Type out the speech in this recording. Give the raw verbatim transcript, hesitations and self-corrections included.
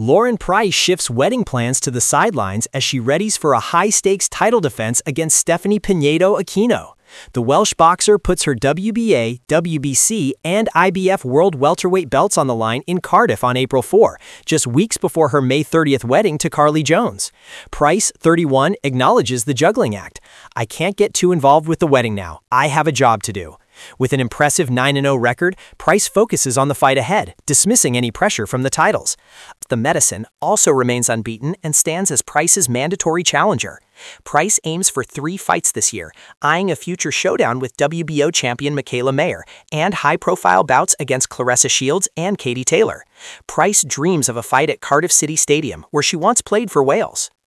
Lauren Price shifts wedding plans to the sidelines as she readies for a high-stakes title defense against Stephanie Pinedo Aquino. The Welsh boxer puts her W B A, W B C, and I B F World Welterweight belts on the line in Cardiff on April fourth, just weeks before her May thirtieth wedding to Carly Jones. Price, thirty-one, acknowledges the juggling act. "I can't get too involved with the wedding now. I have a job to do." With an impressive nine and oh record, Price focuses on the fight ahead, dismissing any pressure from the titles. The Medicine also remains unbeaten and stands as Price's mandatory challenger. Price aims for three fights this year, eyeing a future showdown with W B O champion Mikaela Mayer and high-profile bouts against Claressa Shields and Katie Taylor. Price dreams of a fight at Cardiff City Stadium, where she once played for Wales.